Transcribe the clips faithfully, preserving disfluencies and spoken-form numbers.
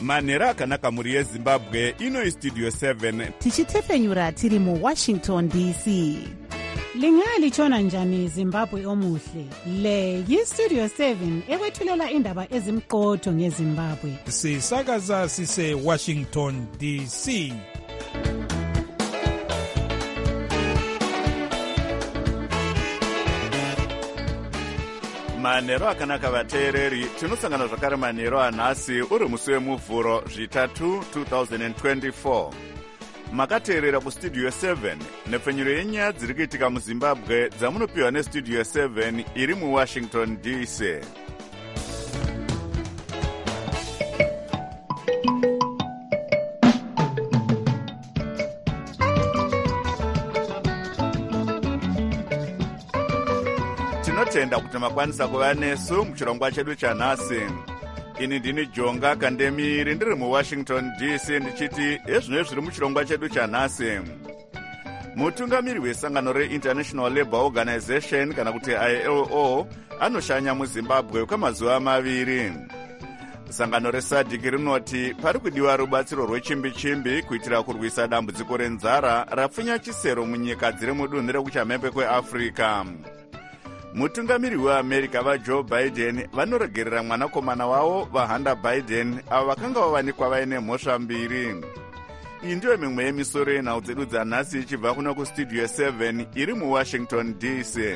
manhero akanaka mhuri yezimbabwe. Ino istudio seven tichitefenyura tiri muwashington D C. Lingalitshona njani Zimbabwe omuhle? Le yistudio seven ekwethulela indaba ezimqotho ngeZimbabwe. Sisakaza sise Washington D C. manhero akanaka vateereri, tinosangana zvakare manhero anhasi uri musi wemuvhuro zvitatu two thousand twenty-four. Makateerera kustudio seven nepfenyuro yenyaya dziri kuitika muzimbabwe dzamunopiwa nestudio seven iri muwashington D C. Tinotenda kuti makwanisa kuva nesu muchirongwa chedu chanhasi. Ini ndini Jonga Kandemiri ndiri muwashington D C ndichiti ezvino zviri muchirongwa chedu chanhasi. Mutungamiri wesangano reInternational Labour Organization kana kuti I L O anoshanya muZimbabwe kwamazuva maviri. Sangano resadhiki rinoti pari kudiwa rubatsiro rwechimbi-chimbi kuitira kurwisa dambudziko renzara rapfunya chisero munyika dziri mudunhu rekuchamhembe kweAfrica. Mutungamiri weAmerica vaJoe Biden vanoregerera mwanakomana wavo vaHunter Biden avo vakanga vavanikwa vaine mhosva mbiri. Iyi ndiyo mimwe yemisoro yenhau dzedu dzanhasi ichibva kuno kustudio seven iri muwashington D C.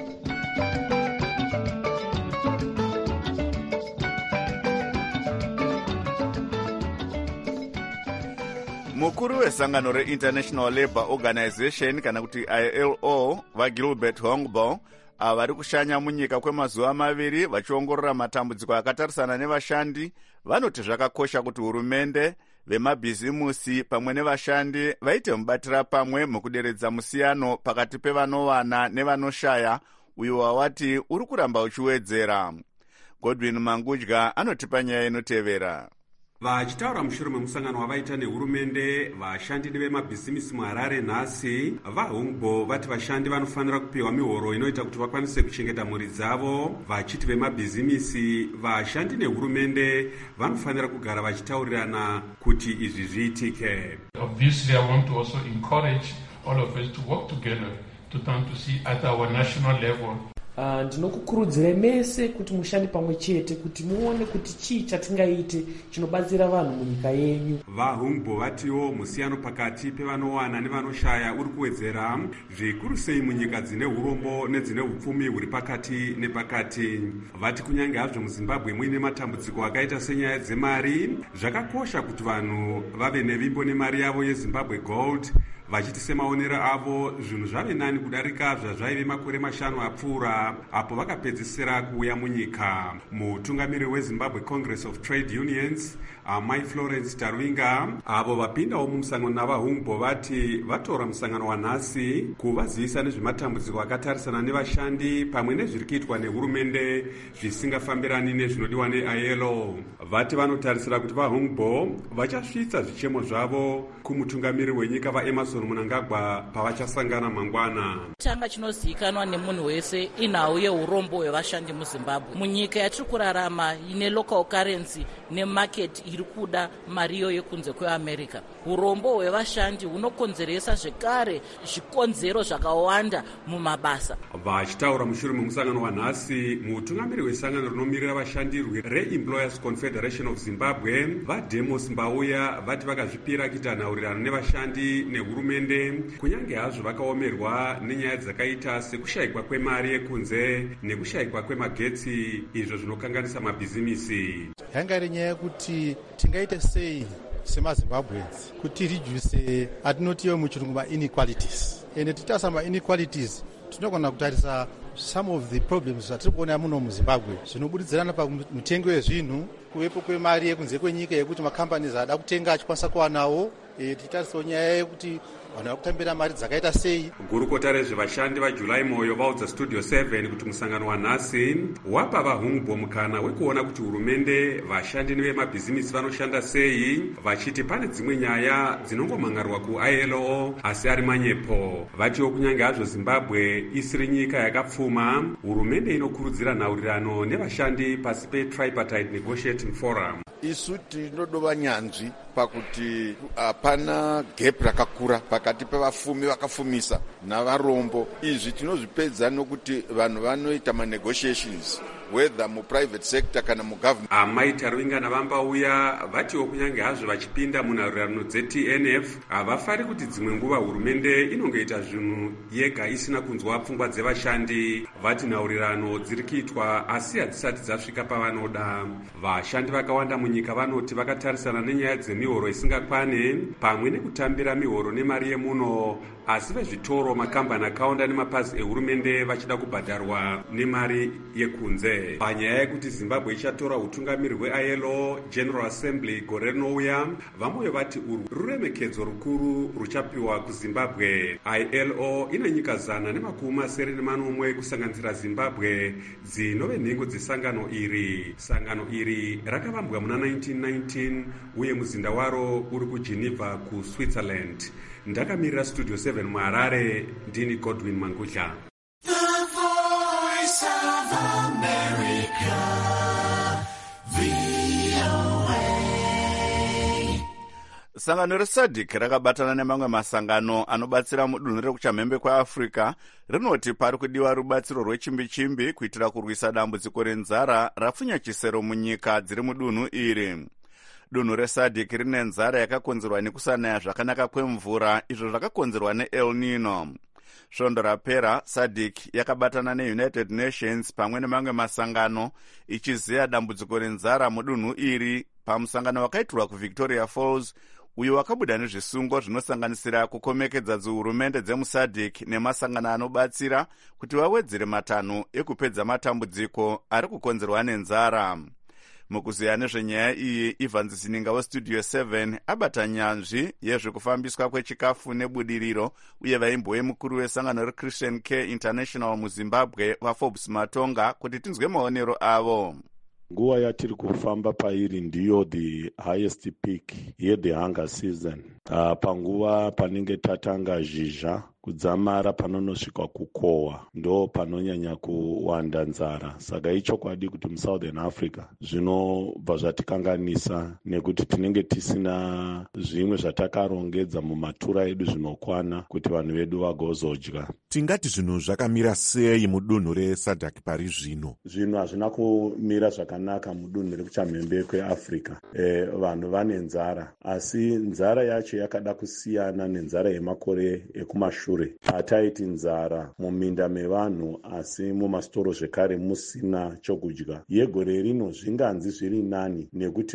Mukuru wesangano reInternational Labour Organization kana kuti I L O vaGilbert Hongbo ava vari kushanya munyika kwemazuva maviri vachiongorora matambudziko akatarisana nevashandi vanoti zvakakosha kuti hurumende, vemabhizimusi pamwe nevashandi vaite mubatira pamwe mukuderedza musiyano pakati pevanowana nevanoshaya uyo wawati uri kuramba uchiwedzera. Godwin Mangudya anotipa nyaya inotevera. Vachitaura mushure memusangano wavaita nehurumende, vashandi vemabhizimisi muHarare nhasi, vaHungbo vati vashandi vanofanira kupiwa mihoro inoita kuti vakwanise kuchengeta mhuri dzavo. Vachiti vemabhizimisi, vashandi nehurumende vanofanira kugara vachitaurirana kuti izvi zviitike. Obviously, I want to also encourage all of us to work together to turn to see at our national level. Uh, ndinokukurudzira mese kuti mushande pamwe chete kuti muone kuti chii chatingaite chinobatsira vanhu munyika yenyu. VaHungbo vatiwo musiyano pakati pevanowana nevanoshaya uri kuwedzera zvikuru sei munyika dzine urombo nedzine upfumi huri pakati nepakati. Vati kunyange hazvo muZimbabwe muine matambudziko akaita senyaya dzemari, zvakakosha kuti vanhu vave nevimbo nemari yavo yeZimbabwe Gold. Vachiti semaonero avo zvinhu zvave nani kudarika zvazvaive makore mashanu apfuura apo vakapedzisira kuuya munyika. Mutungamiri weZimbabwe Congress of Trade Unions Amai Florence Tarwinga avo vapindawo mumusangano navaHungbo vati vatora musangano wanhasi kuvazivisa nezvematambudziko akatarisana nevashandi pamwe nezviri kuitwa nehurumende zvisingafambirani nezvinodiwa ne-I L O. Vati vanotarisira kuti vaHungbo vachasvitsa zvichemo zvavo kumutungamiri wenyika vaEmerson Mnangagwa pavachasangana mangwana. Changa chinozivikanwa nemunhu wese inhau yeurombo hwevashandi muZimbabwe. Munyika yatiri kurarama ine local currency nemarket iri kuda mariyo yekunze kweAmerica. Urombo hwevashandi hunokonzeresa zvekare zvikonzero zvakawanda mumabasa. Vachitaura mushure memusangano wanhasi, mutungamiri wesangano rinomirira vashandi reEmployers Confederation of Zimbabwe vaDemos Mbauya vati vakazvipira kuita nhaurirano nevashandi nehurumende kunyange hazvo vakaomerwa nenyaya dzakaita sekushayikwa kwemari yekunze nekushayikwa kwemagetsi, izvo zvinokanganisa mabhizimisi. Yanga iri nyaya yekuti tingaite sei semaZimbabweans kuti rijuse atinotiwo muchirungu ma-inequalities. Ende titarisa ma-inequalities tinogona kutarisa some of the problems zvatiri kuona muno muZimbabwe zvinobudidzirana pamutengo wezvinhu, kuvepo kwemari yekunze kwenyika yekuti macompanies ada kutenga achikwanisa kuwanawo. E, titarisawo nyaya yekuti vanhu vakutambira mari dzakaita sei. Gurukota rezvevashandi vaJulai Moyo vaudza studio seven kuti musangano wanhasi wapa vaHungbo mukana wekuona kuti hurumende, vashandi nevemabhizimisi vanoshanda sei, vachiti pane dzimwe nyaya dzinongomhangarwa ku-I L O asi ari manyepo. Vatiwo kunyange hazvo Zimbabwe isiri nyika yakapfuma, hurumende inokurudzira nhaurirano nevashandi pasi peTripartite Negotiating Forum. isu tinodova nyanzvi pakuti hapana gap rakakura pakati pevafumi vakafumisa navarombo. Izvi tinozvipedza nokuti vanhu vanoita manegotiations whether muprivate sector kana mugovernment. Amai Taruingana vambauya vatiwo kunyange hazvo vachipinda munhaurirano dze-T N F havafari kuti dzimwe nguva hurumende inongoita zvinhu yega isina kunzwa pfungwa dzevashandi. Vati nhaurirano dziri kuitwa asi hadzisati dzasvika pavanoda. Vashandi vakawanda munyika vanoti vakatarisana nenyaya dzemihoro isingakwane pamwe nekutambira mihoro nemari yemuno, asi vezvitoro, makambani akawanda nemapazi ehurumende vachida kubhadharwa nemari yekunze. Panyaya yekuti Zimbabwe ichatora utungamiri hwe-I L O General Assembly gore rinouya, vamwe vati urwu ruremekedzo rukuru ruchapiwa kuZimbabwe. I L O ina nyika zana nemakumi masere nemanomwe kusanganisira Zimbabwe dzinove nhengo dzesangano iri. Sangano iri rakavambwa muna nineteen nineteen uye muzinda waro uri kuGeneva kuSwitzerland. Ndakamirira Studio seven muHarare, ndini Godwin Mangudla. Sangano resadc rakabatana nemamwe masangano anobatsira mudunhu rekuchamhembe kweAfrica rinoti pari kudiwa rubatsiro rwechimbi-chimbi kuitira kurwisa dambudziko renzara rapfunya chisero munyika dziri mudunhu iri. Dunhu resadc rine nzara yakakonzerwa nekusanaya zvakanaka kwemvura, izvo zvakakonzerwa neEl Nino. Svondo rapera sadc yakabatana neUnited Nations pamwe nemamwe masangano ichiziya dambudziko renzara mudunhu iri pamusangano wakaitirwa kuVictoria Falls, uyo wakabuda nezvisungo zvinosanganisira kukomekedza dzihurumende dzemusadc nemasangano anobatsira kuti vawedzere matanho ekupedza matambudziko ari kukonzerwa nenzara. Mukuziya nezvenyaya iyi, Evans Zininga weStudio seven abata nyanzvi yezvekufambiswa kwechikafu nebudiriro uye vaimbowe mukuru wesangano reChristian Care International muZimbabwe vaForbes Matonga kuti tinzwe maonero avo. Nguva yatiri kufamba pairi ndiyo the highest peak ye-the hunger season. Uh, panguva panenge tatanga zhizha kudzamara panonosvika kukohwa ndo panonyanya kuwanda nzara. Saka ichokwadi kuti muSouthern Africa zvinobva zvatikanganisa nekuti tinenge tisina zvimwe zvatakarongedza mumatura edu zvinokwana kuti vanhu vedu vagozodya. Tingati zvinhu zvakamira sei mudunhu resadc pari zvino? Zvinhu hazvina kumira zvakanaka mudunhu rekuchamhembe kweAfrica. E, vanhu vane nzara, asi nzara yacho yakada kusiyana nenzara yemakore ekumashure. Hataiti nzara muminda mevanhu asi mumastoro zvekare musina chokudya. Yegore rino zvinganzi zviri nani nekuti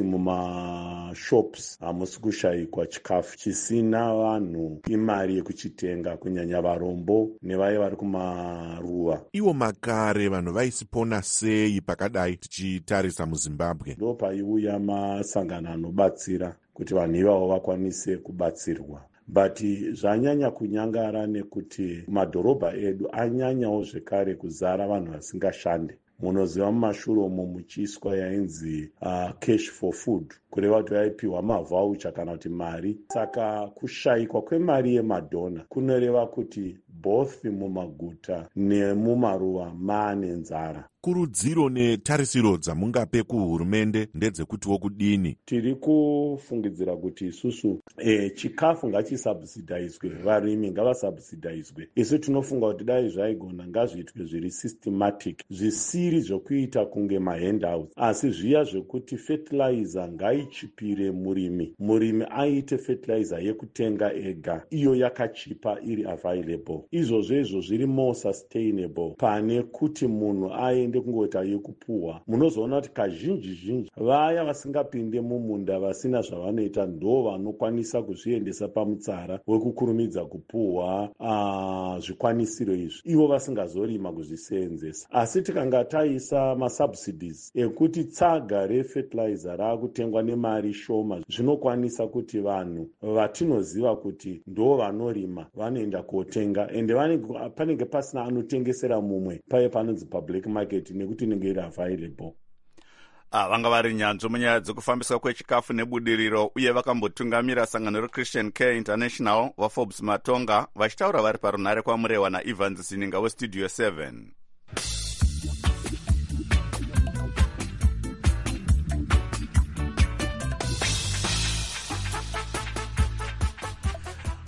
mumashops hamusi kushayikwa chikafu chisina vanhu imari yekuchitenga, kunyanya varombo nevaye vari kumaruwa. Iwo makare vanhu vaisipona sei pakadai tichitarisa muZimbabwe? Ndo paiuya masangano anobatsira kuti vanhu ivavo vakwanise kubatsirwa. But zvanyanya kunyangara nekuti madhorobha edu anyanyawo zvekare kuzara vanhu vasingashande. Munoziva mumashure umo muchiiswa yainzi uh, cash for food, kureva kuti vaipiwa mavhaucha kana kuti mari. Saka kushayikwa kwemari yemadhona kunoreva kuti both mumaguta nemumaruwa maane nzara. Kurudziro netarisiro dzamungape kuhurumende ndedzekutiwo kudini? Tiri kufungidzira kuti isusu e, chikafu ngachisubsidizwe, varimi ngavasubsidizwe. Isu tinofunga kuti dai zvaigona ngazviitwe zviri systematic, zvisiri zvokuita kunge mahandouts, asi zviya zvekuti fertilizer ngaichipire murimi. Murimi aite fertilizer yekutenga ega, iyo yakachipa iri available. Izvozvo izvo zviri more sustainable pane kuti munhu aende kungoita yekupuhwa. Munozoona kuti kazhinji zhinji vaya vasingapinde mumunda vasina zvavanoita ndo vanokwanisa kuzviendesa pamutsara wekukurumidza kupuhwa uh, zvikwanisiro izvi, ivo vasingazorima kuzviseenzesa. Asi tikanga taisa masubsidies ekuti tsaga refertilizer raakutengwa nemari shoma, zvinokwanisa kuti vanhu vatinoziva kuti ndo vanorima vanoenda kotenga, ende panenge pasina anotengesera mumwe paye panonzi public market nekuti inenge iri available. Ah, vanga vari nyanzvi munyaya dzekufambiswa kwechikafu nebudiriro uye vakambotungamira sangano reChristian Care International vaForbes Matonga vachitaura vari parunhare kwamurewa naEvans Zininga weStudio seven.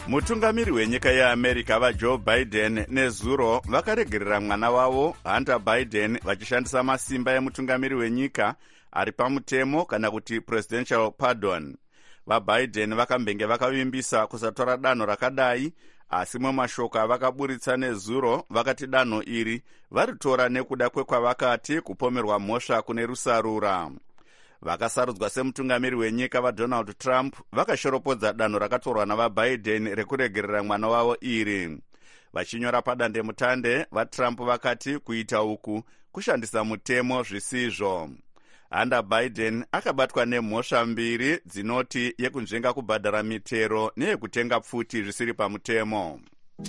mutungamiri wenyika yeamerica vajoe biden nezuro vakaregerera mwana wavo hunter biden vachishandisa masimba emutungamiri wenyika ari pamutemo kana kuti presidential pardon. vabiden vakambenge vakavimbisa kusatora danho rakadai, asi mumashoko avakaburitsa nezuro vakati danho iri varitora nekuda kwekwavakati kupomerwa mhosva kune rusarura. vakasarudzwa semutungamiri wenyika vadonald trump vakashoropodza danho rakatorwa navabiden rekuregerera mwana wavo iri. vachinyora padandemutande vatrump vakati kuita uku kushandisa mutemo zvisizvo. hunter biden akabatwa nemhosva mbiri dzinoti yekunzvenga kubhadhara mitero neyekutenga pfuti zvisiri pamutemo.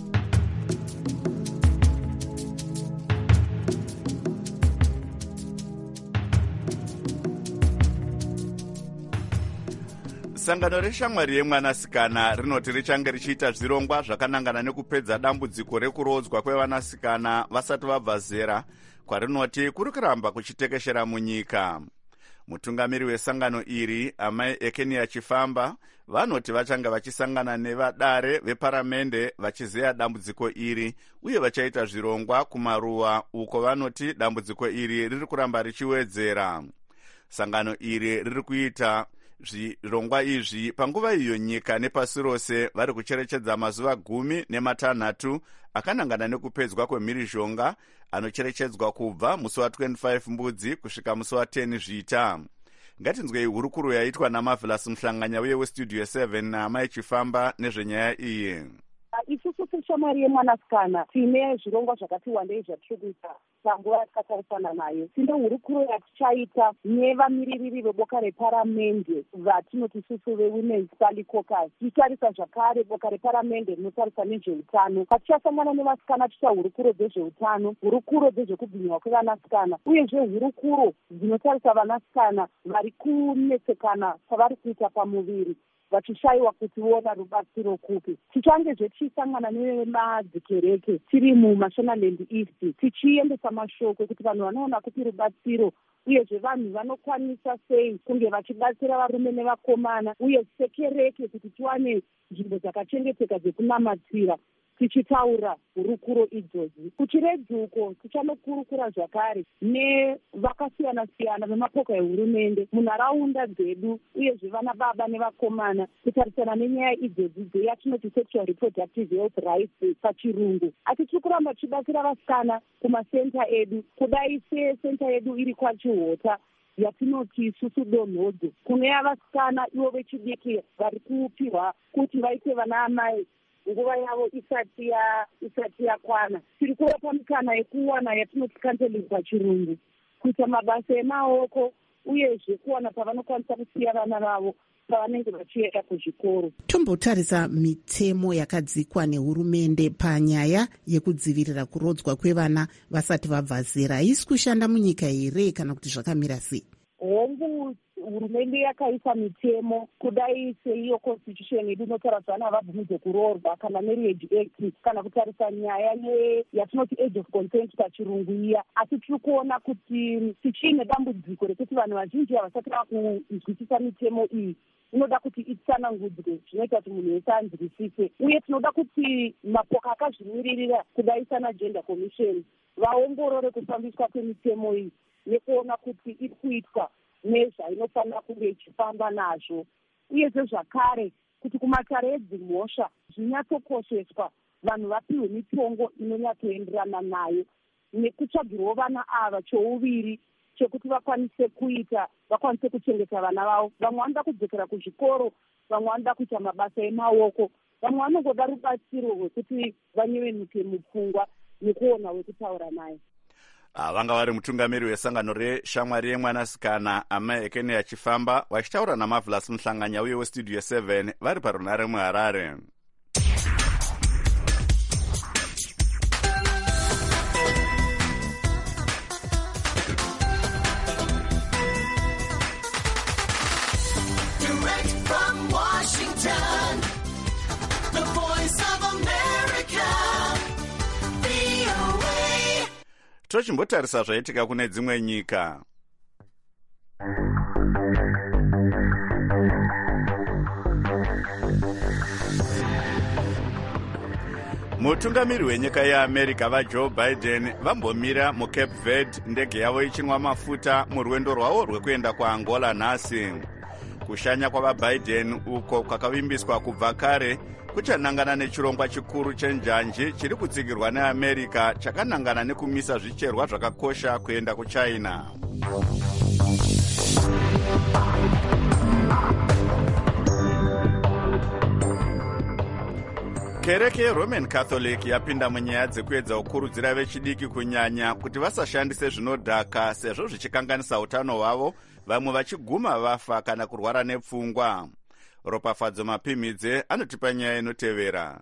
sangano reshamwari yemwanasikana rinoti richange richiita zvirongwa zvakanangana nekupedza dambudziko rekurodzwa kwevanasikana vasati vabva zera, kwarinoti kuri kuramba kuchitekeshera munyika. mutungamiri wesangano iri amai ekenia chifamba vanoti vachanga vachisangana nevadare veparamende vachizeya dambudziko iri uye vachaita zvirongwa kumaruwa uko vanoti dambudziko iri riri kuramba richiwedzera. sangano iri riri kuita zvirongwa izvi panguva iyo nyika nepasi rose vari kucherechedza mazuva gumi nematanhatu akanangana nekupedzwa kwemhirizhonga anocherechedzwa kubva musi wa25 mbudzi kusvika musi wa10 zvita. ngatinzwei hurukuro yaitwa namavelas muhlanganya uye westudio seven naamai chifamba nezvenyaya iyi. isusu seshamwari yemwanasikana tine zvirongwa zvakati wandei zvatiri kuita panguva yakatarisana nayo. tine hurukuro yatichaita nevamiririri veboka reparamende vatinoti isusu vewomen's party caucus. tichitarisa zvakare boka reparamende rinotarisa nezveutano. patichasangana nevasikana ticha hurukuro dzezveutano, hurukuro dzezvekubvinyiwa kwevanasikana, uyezve hurukuro dzinotarisa vanasikana vari kunetsekana kwavari kuita pamuviri vachishayiwa kuti vona rubatsiro kupi. tichange zvechisangana nemadzikereke tiri mumashonaland east tichiendesa mashoko kuti vanhu vanoona kuti rubatsiro uyezve vanhu vanokwanisa sei kunge vachibatsira varume nevakomana uye sekereke kuti tiwane nzvimbo dzakachengeteka dzekunamatsira tichitaura hurukuro idzodzo. kuchiredzuko tichanokurukura zvakare nevakasiyana-siyana vemapoka ehurumende munharaunda dzedu uyezve vana baba nevakomana kutarisana nenyaya idzodzi dzeyatinoti sexual reproductive health rights pachirungu. asi tiri kuramba tichibatsira vasikana kumasenta edu, kudai sesenta yedu iri kwachihota yatinoti isusu donhodzo kuneya vasikana ivo vechidiki vari kupihwa kuti vaite vana amai nguva yavo isati ya isati yakwana. tiri kuvapa mikana yekuwana yatinoti counseling pachirungu, kuita mabasa emaoko uyezve kuwana pavanokwanisa kusiya vana vavo pavanenge vachienda kuzvikoro. tombotarisa mitemo yakadzikwa nehurumende panyaya yekudzivirira kurodzwa kwevana vasati vabva zera. haisi kushanda munyika here kana kuti zvakamira sei? hongu hurumende yakaisa mitemo kudai seiyo constitution yedu inotarisa vana vabvumidzwe kuroorwa kana marriage act kana kutarisa nyaya yatinoti age of consent pachirungu iya. asi tiri kuona kuti tichiine dambudziko rekuti vanhu vazhinji havasati vakuzwisisa mitemo iyi. inoda kuti itsanangudzwe zvinoita kuti munhu wese anzwisise, uye tinoda kuti mapoka akazvimiririra kudai sana gender commission vaongorore kufambiswa kwemitemo iyi nekuona kuti iri kuitwa nezvainofanira kunge ichifamba nazvo, uyezve zvakare kuti kumatare edzimhosva zvinyatsokosheswa, vanhu vapiwe mitongo inonyatsoenderana nayo nekutsvagirwo vana ava chouviri chekuti vakwanise kuita vakwanise kuchengeta vana vavo. vamwe vanoda kudzokera kuzvikoro, vamwe vanoda kuita mabasa emaoko, vamwe vanongoda rubatsiro rwekuti vanyevenuke mupfungwa nekuona wekutaura naye. vanga vari mutungamiri wesangano reshamwari yemwanasikana amai ekenia chifamba vachitaura namavelas muhlanganya uye westudio seven vari parunare muharare. tochimbotarisa zvaitika kune dzimwe nyika. mutungamiri wenyika yeamerica vajoe biden vambomira mucape verde ndege yavo ichinwa mafuta murwendo rwavo rwekuenda kuangola nhasi. kushanya kwavabiden uko kwakavimbiswa kubva kare kuchanangana nechirongwa chikuru chenjanji chiri kutsigirwa neamerica chakanangana nekumisa zvicherwa zvakakosha kuenda kuchina. kereke yeroman catholic yapinda munyaya dzekuedza kukurudzira vechidiki kunyanya kuti vasashandise zvinodhaka sezvo zvichikanganisa utano hwavo, vamwe vachiguma vafa kana kurwara nepfungwa. Ropafadzo Mapimidze anotipa nyaya inotevera.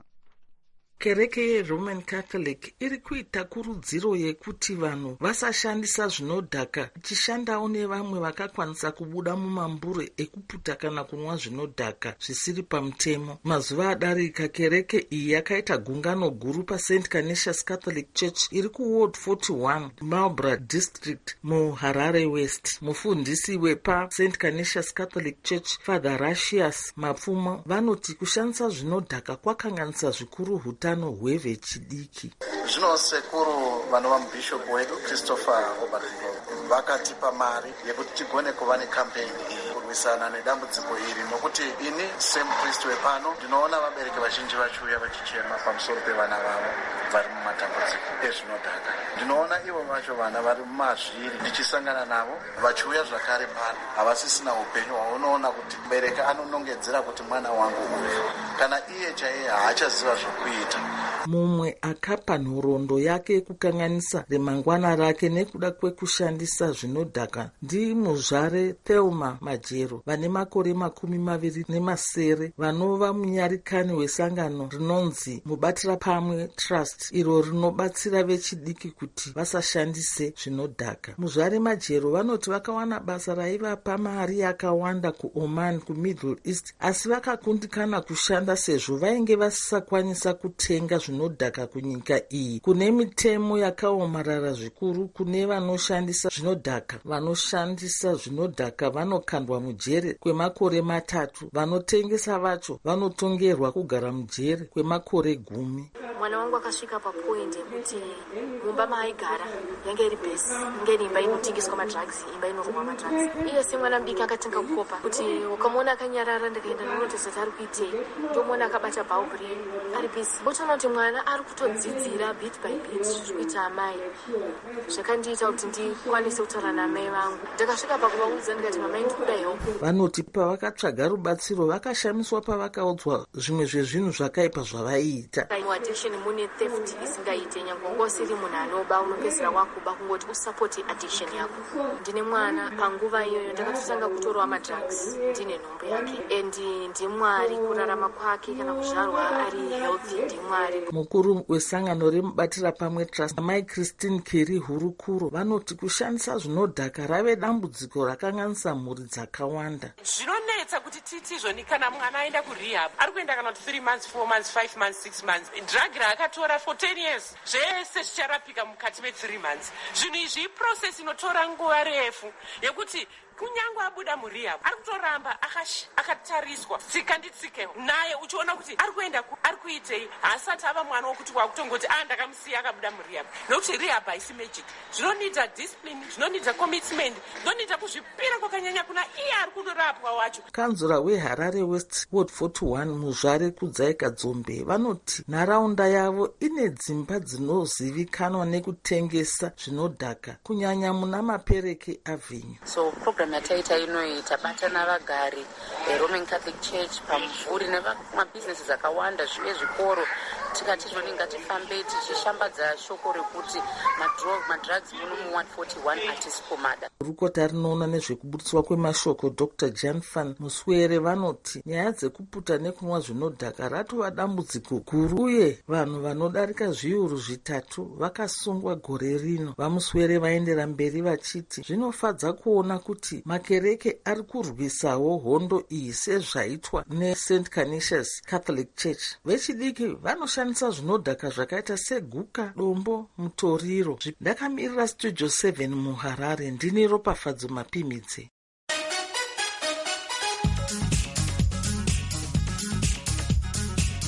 kereke yeroman catholic iri kuita kurudziro yekuti vanhu vasashandisa zvinodhaka, ichishandawo nevamwe vakakwanisa kubuda mumambure ekuputa kana kunwa zvinodhaka zvisiri pamutemo. mazuva adarika kereke iyi yakaita gungano guru paSt Canisius Catholic Church iri kuward forty-one Marlborough District muHarare West. mufundisi wepaSt Canisius Catholic Church Father Rashius Mapfumo vanoti kushandisa zvinodhaka kwakanganisa zvikuru hutano hwevechidiki. Zvino sekuru vanova mubhishopu wedu Christopher Oberto vakatipa mari yekuti tigone kuva nekampeni iyi kurwisana nedambudziko iri, nokuti ini semupriest wepano ndinoona vabereki vazhinji vachiuya vachichema pamusoro pevana vavo vari mumatambudziko ezvinodhaka. ndinoona ivo vacho vana vari mumazviri ndichisangana navo vachiuya zvakare pano havasisina upenyu hwaunoona kuti mubereki anonongedzera kuti mwana wangu uyu kana iye chaiye haachaziva zvokuita. mumwe akapa nhoroondo yake kukanganisa remangwana rake nekuda kwekushandisa zvinodhaka ndimuzvare Thelma Majero vane makore makumi maviri nemasere, vanova munyarikani wesangano rinonzi Mubatira Pamwe Trust, iro rinobatsira vechidiki kuti vasashandise zvinodhaka. muzvare Majero vanoti vakawana basa raivapa mari yakawanda kuOman kuMiddle East, asi vakakundikana kushanda sezvo vainge vasisakwanisa kutenga zvinodhaka kunyika iyi. kune mitemo yakaomarara zvikuru kune vanoshandisa zvinodhaka. vanoshandisa zvinodhaka vanokandwa mujere kwemakore matatu, vanotengesa vacho vanotongerwa kugara mujere kwemakore gumi. mwana wangu akasvika papoindi yekuti mumba maaigara yange iri bhesi, inge iri imba inotengeswa madrugs, imba inoromwa madrugs. iye semwana mudiki akatenga kukopa kuti ukamuona akanyarara ndikaenda nonotesati ari kuitei, ndomuona akabata bhaubhuri ari bhesi. botoona kuti mwana ari kutodzidzira bit by bit zviri kuita amai. zvakandiita kuti ndikwanise kutaura namai vangu. ndakasvika pakuvaudza ndikati mamai ndikuda help. vanoti pavakatsvaga rubatsiro vakashamiswa pavakaudzwa zvimwe zvezvinhu zvakaipa zvavaiita. mune theft isingaite nyange ngosiri munhu anoba unopedzera wakuba kungoti usapoti addiction yako. ndine mwana panguva iyoyo ndakatotanga kutorwa madrugs ndine nhombo yake, and ndimwari kurarama kwake kana kuzvarwa ari healthy ndimwari. mukuru wesangano remubatira pamwe trust mai Christine Kerry Hurukuro vanoti kushandisa zvinodhaka rave dambudziko rakanganisa mhuri dzakawanda. zvinonetsa kuti titizvoni kana mwana aenda kurehab ari kuenda kana kuti three months four months five months six months, drug raakatora for ten years zvese zvicharapika mukati me-three months. zvinhu izvi iprocess inotora nguva refu yekuti kunyange abuda murehab ari kutoramba akatariswa tsika nditsike naye uchiona kuti ari kuenda ari kuitei, haasati ava mwana wokuti wakutongoti a ndakamusiya akabuda murehab, nokuti rehab haisi magic. zvinonidza discipline, zvinonidza commitment, zvinonidza kuzvipira kwakanyanya kuna iye ari kundorapwa wacho. kanzura weHarare West ward forty-one muzvare Kudzaika Dzombe vanoti nharaunda yavo ine dzimba dzinozivikanwa nekutengesa zvinodhaka kunyanya muna mapereke avenue. so program yataita inoyi tabatana vagari veRoman Catholic Church pamvuri nemabhizinesi akawanda zvive zvikoro, tikati zvoni ngatifambe tichishambadza shoko rekuti madrugs muno muward forty-one hatisi pomada. rukota rinoona nezvekuburiswa kwemashoko Doctor Jan van Muswere vanoti nyaya dzekuputa nekunwa zvinodhaka ratova dambudziko guru, uye vanhu vanodarika zviuru zvitatu vakasungwa gore rino. vamuswere vaendera mberi vachiti zvinofadza kuona kuti makereke ari kurwisawo hondo iyi sezvaitwa neSt Canisius Catholic Church. vechidiki vanoshandisa zvinodhaka zvakaita seguka, dombo, mutoriro. ndakamirira Studio seven muHarare, ndini Ropafadzo Mapimidze.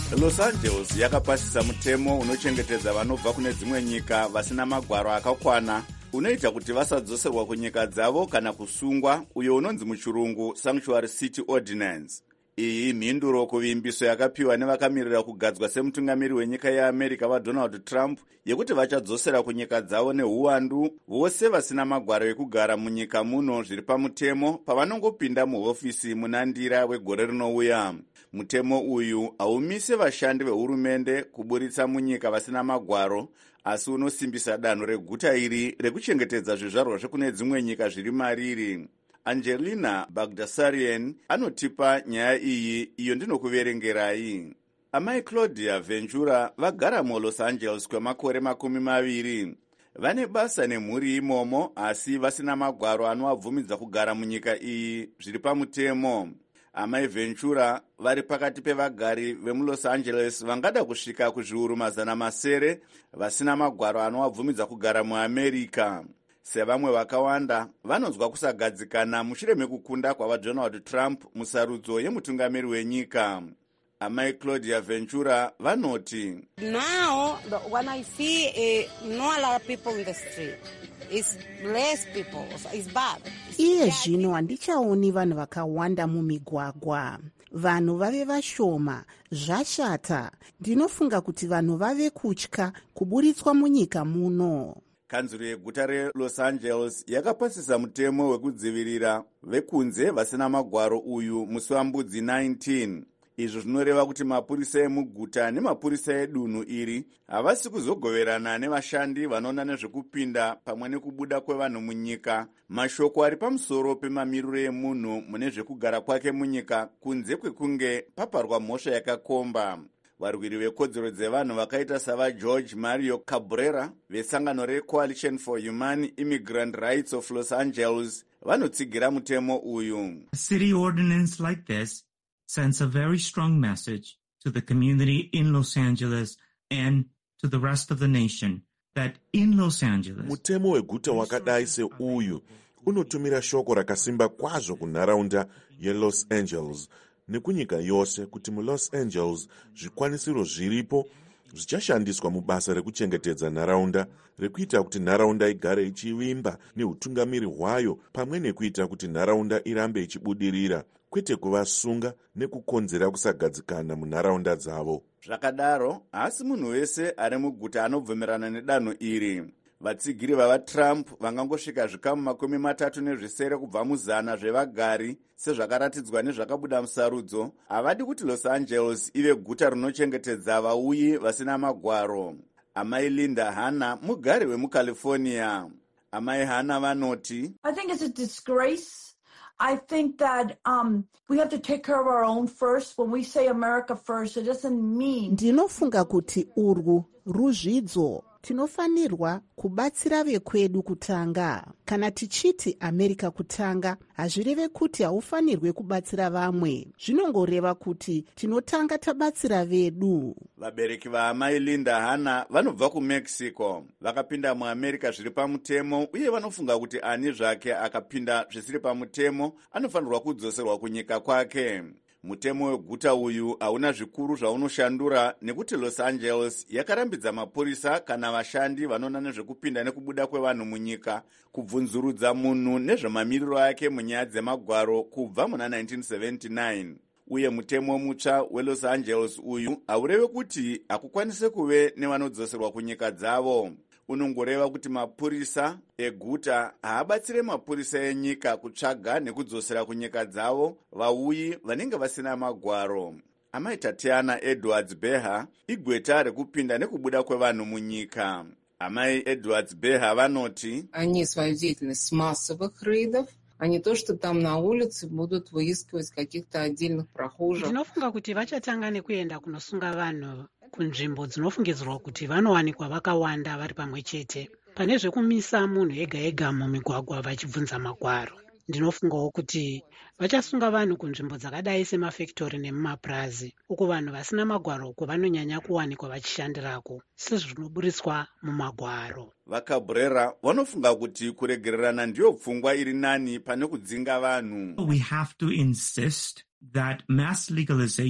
Los Angeles yakapasisa mutemo unochengetedza vanobva kune dzimwe nyika vasina magwaro akakwana unoita kuti vasadzoserwa kunyika dzavo kana kusungwa, uyo unonzi muchirungu Sanctuary City Ordinance. Iyi mhinduro kuvimbiso yakapiwa nevakamirira kugadzwa semutungamiri wenyika yeAmerica vaDonald Trump yekuti vachadzosera kunyika dzavo neuwandu vose vasina magwaro ekugara munyika muno zviri pamutemo pavanongopinda muhofisi muna ndira wegore rinouya. Mutemo uyu haumise vashandi vehurumende kuburitsa munyika vasina magwaro, asi unosimbisa danho reguta iri rekuchengetedza zvizvarwa zvekune dzimwe nyika zviri mariri. Angelina Bagdasarian anotipa nyaya iyi, iyo ndinokuverengerai. Amai Claudia Ventura vagara muLos Angeles kwemakore makumi maviri. Vane basa nemhuri imomo, asi vasina magwaro anovabvumidza kugara munyika iyi zviri pamutemo. Amai Ventura vari pakati pevagari vemuLos Angeles vangada kusvika kuzviuru mazana masere vasina magwaro anovabvumidza kugara muAmerica. Sevamwe vakawanda vanonzwa kusagadzikana mushure mekukunda kwavaDonald Trump musarudzo yemutungamiri wenyika. Amai Claudia Ventura vanoti, Now, when I see uh, not a lot of people in the street, it's less people, it's bad. Iye zvino handichaoni vanhu vakawanda mumigwagwa. Vanhu vave vashoma, zvashata. Ndinofunga kuti vanhu vave kutya kuburitswa munyika muno. Kanzuro yeguta reLos Angeles yakapasisa mutemo wekudzivirira vekunze vasina magwaro uyu musi wambudzi nineteen. Izvo zvinoreva kuti mapurisa emuguta nemapurisa edunhu iri havasi kuzogoverana nevashandi vanoona nezvekupinda pamwe nekubuda kwevanhu munyika. Mashoko ari pamusoro pemamiriro emunhu mune zvekugara kwake munyika kunze kwekunge paparwa mhosva yakakomba. Varwiri vekodzero dzevanhu vakaita savaGeorge Mario Cabrera vesangano reCoalition for Humane Immigrant Rights of Los Angeles vanotsigira mutemo uyu. A city ordinance like this sends a very strong message to the community in Los Angeles and to the rest of the nation that in Los Angeles. Mutemo weguta wakadai seuyu unotumira shoko rakasimba kwazvo kunharaunda yeLos Angeles nekunyika yose kuti muLos Angeles zvikwanisiro zviripo zvichashandiswa mubasa rekuchengetedza nharaunda, rekuita kuti nharaunda igare ichivimba neutungamiri hwayo, pamwe nekuita kuti nharaunda irambe ichibudirira, kwete kuvasunga nekukonzera kusagadzikana munharaunda dzavo. Zvakadaro, asi munhu wese ari muguta anobvumirana nedanho iri. Vatsigiri vavaTrump vangangosvika zvikamu makumi matatu nezvisere kubva muzana zvevagari sezvakaratidzwa nezvakabuda musarudzo, havadi kuti Los Angeles ive guta rinochengetedza vauyi vasina magwaro. Amai Linda Hanna mugari wemuCalifornia. Amai Hanna vanoti, I think it's a disgrace. I think that um, we have to take care of our own first. When we say America first, it doesn't mean... Ndinofunga kuti urwu ruzvidzo. Tinofanirwa kubatsira vekwedu kutanga. Kana tichiti America kutanga, hazvireve kuti haufanirwe kubatsira vamwe. Zvinongoreva kuti tinotanga tabatsira vedu. Vabereki vaamai Linda Hanna vanobva kuMexico. Vakapinda muAmerica zviri pamutemo uye vanofunga kuti ani zvake akapinda zvisiri pamutemo anofanirwa kudzoserwa kunyika kwake. Mutemo weguta uyu hauna zvikuru zvaunoshandura nekuti Los Angeles yakarambidza mapurisa kana vashandi vanoona nezvekupinda nekubuda kwevanhu munyika kubvunzurudza munhu nezvemamiriro ake munyaya dzemagwaro kubva muna nineteen seventy-nine. Uye mutemo mutsva weLos Angeles uyu haureve kuti hakukwanise kuve nevanodzoserwa kunyika dzavo. Unongoreva kuti mapurisa eguta haabatsire mapurisa enyika kutsvaga nekudzosera kunyika dzavo vauyi vanenge vasina magwaro. Amai Tatiana Edwards Beha igweta rekupinda nekubuda kwevanhu munyika. Amai Edwards Beha vanoti, Они свою деятельность с массовых рейдов, а не то, что там на улице будут выискивать каких-то отдельных прохожих. Ndinofunga kuti vachatanga nekuenda kunosunga vanhu kunzvimbo dzinofungidzirwa kuti vanowanikwa vakawanda vari pamwe chete. Pane zvekumisa munhu ega ega mumigwagwa vachibvunza magwaro. Ndinofungawo kuti vachasunga vanhu kunzvimbo dzakadai semafektori nemumapurazi, uko vanhu vasina magwaro kwavanonyanya kuwanikwa vachishandirako, sezvinoburitswa mumagwaro. VaCabrera vanofunga kuti kuregererana ndiyo pfungwa iri nani pane kudzinga vanhu. We have to insist that mass legalization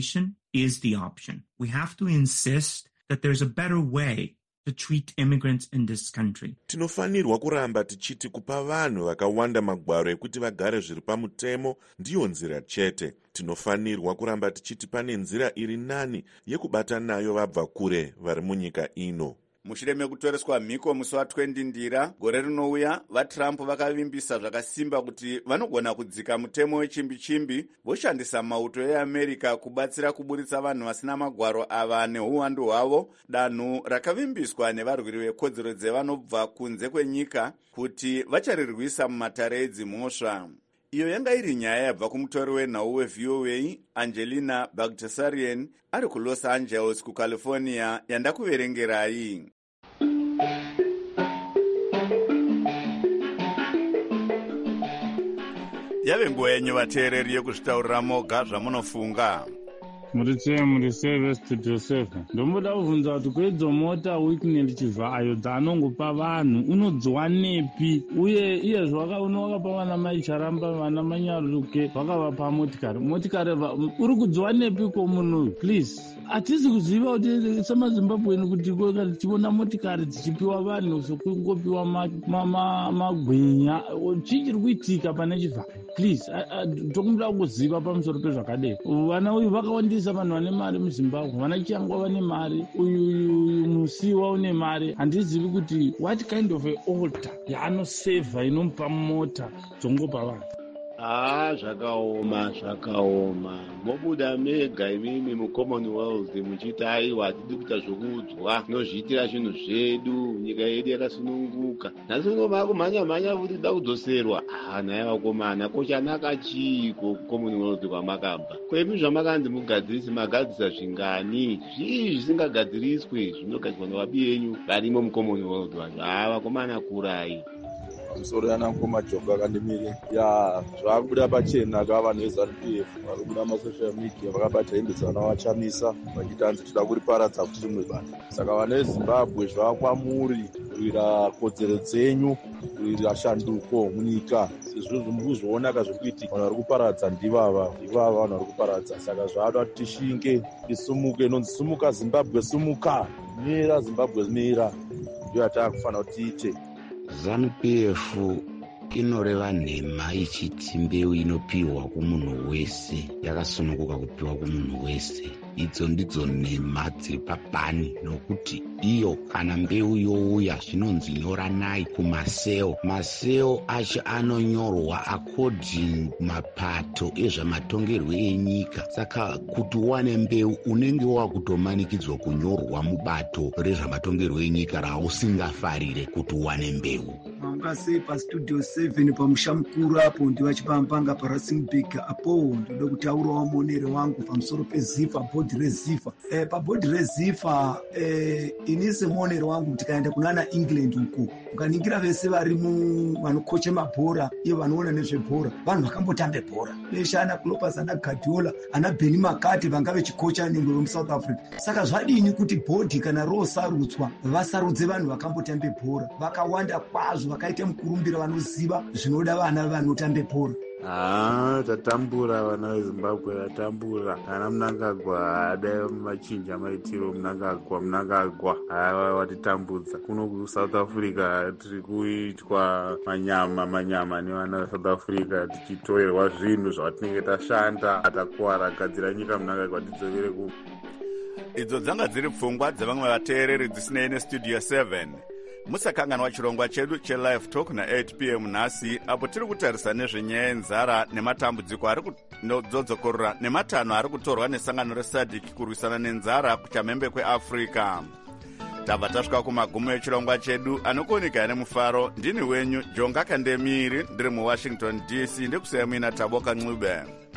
is the option. We have to insist that there's a better way to treat immigrants in this country. Tinofanirwa kuramba tichiti kupa vanhu vakawanda magwaro ekuti vagare zviri pamutemo ndiyo nzira chete. Tinofanirwa kuramba tichiti pane nzira iri nani yekubata nayo vabva kure vari munyika ino. Mushure mekutoreswa mhiko musi wa20 ndira gore rinouya, vaTrump vakavimbisa zvakasimba kuti vanogona kudzika mutemo wechimbi-chimbi voshandisa mauto eAmerica kubatsira kuburitsa vanhu vasina magwaro ava neuwandu hwavo, danhu rakavimbiswa nevarwiri vekodzero dzevanobva kunze kwenyika kuti vacharirwisa mumatare edzimhosva. Iyo yanga iri nyaya yabva kumutori wenhau weV O A Angelina Bagdasarian ari kuLos Angeles kuCalifornia yandakuverengerai. Yave nguva yenyu vateereri yekuzvitaurira moga zvamunofunga. Muritse muriseve studio seven. Ndomboda kuvunza kuti kwedzo mota weekend chivhayo dzaanongopa vanhu unodziwa nepi, uye iye zvaka unowakapa vana mai charamba vana manyaruke vakavapa motikari motikari uri kudziwa nepi ko munhu please. Hatisi kuziva kuti semaZimbabwe kuti tichiona motikari dzichipiwa vanhu sokungopiwa magwinya chii kuitika pane chivhayo please. Tokumbira kuziva pamusoro pezvakadai. Vana uyu vakawandisa vanhu vane mari muZimbabwe, vana Changwa vane mari, uyu Musiwa une mari. Handizivi kuti what kind of a order yaanosevha inomupa mota dzongopa vanhu. Ah, zvakaoma zvakaoma. Mobuda mega imimi muCommonwealth muchiti aiwa hatidi kuita zvokuudzwa, tinozviitira zvinhu zvedu, nyika yedu yakasununguka. Nhasi uno kumhanya mhanya kuti da kudzoserwa. Ah, naye vakomana kochanaka chii kuCommonwealth kwamakabva? Kwemi zvamakanzi mugadzirisi magadzirisa zvingani? Zvii zvisingagadziriswe zvinogadzirwa navabi yenyu varimo muCommonwealth vanhu. Ah, vakomana kurai. Musoro yanangoma Jonga Kandemire ya zvakubuda pachena kava neZANU P F varikubuda masocial media vakabata hembe dzavachamisa vachitanzi tida kuriparadza kuti rimwe basa. Saka vana veZimbabwe zvavakwamuri kuwira kodzero dzenyu, kuwira shanduko munyika. Izvozvo mukuzvoonaka zvekuitika vanhu vari kuparadza ndivava ndivava vanhu vari kuparadza. Saka zvavada kuti tishinge tisumuke, inonzi sumuka Zimbabwe sumuka, mira Zimbabwe mira, ndiyo yatakufanira kuti tiite. ZANU P F inoreva nhema ichiti mbeu inopiwa kumunhu wese yakasununguka kupiwa kumunhu wese. Idzo ndidzo nhema dziri papani, nokuti iyo kana mbeu youya zvinonzi nyora nayi kumaseo. Maseo acho anonyorwa according mapato ezvamatongerwo enyika. Saka kuti uwane mbeu unenge wakutomanikidzwa kunyorwa mubato rezvamatongerwo enyika rausingafarire kuti uwane mbeu. Mangase pastudio seven pamusha mukuru apo ndivachipambanga parasingbig apo ndoda kutaurawo monere wangu pamusoro peZIFA, bhodhi reZIFA. Eh, pabhodhi reZIFA eh, inise monere wangu tikaenda kunana England uko ukaningira vese vari vanokoche mabhora iyo vanoona nezvebhora vanhu vakambotambe bhora veshe ana Klopas ana Guardiola ana Benny McCarthy vanga vechikocha nengwe vemuSouth Africa. Saka zvadini kuti bhodhi kana rosarudzwa vasarudze vanhu vakambotambe bhora vakawanda kwazvo vakaita mukurumbira vanoziva zvinoda vana vanotambe bhora. Ah, tatambura vana veZimbabwe tatambura. Kana Mnangagwa adai machinja maitiro Mnangagwa Mnangagwa ava watitambudza. Kuno kuSouth Africa tiri kuitwa manyama manyama nevana veSouth Africa tichitoerwa zvinhu zvatinenge tashanda atakuwara gadzira nyika Mnangagwa tidzokere ku. Idzo dzanga dziri pfungwa dzevamwe vateereri dzisinei neStudio seven. Musakanganwa chirongwa chedu cheLive Talk na eight p m nhasi apo tiri kutarisa nezvenyaya yenzara nematambudziko ari kudzodzokora nematanho ari kutorwa nesangano reSADC kurwisana nenzara kuchamhembe kweAfrica. Tabva tasvika kumagumo echirongwa chedu anokuoneka nemufaro. Ndini wenyu Jonga Kandemiri ndiri muWashington D C ndikusiya muina Taboka Ncube.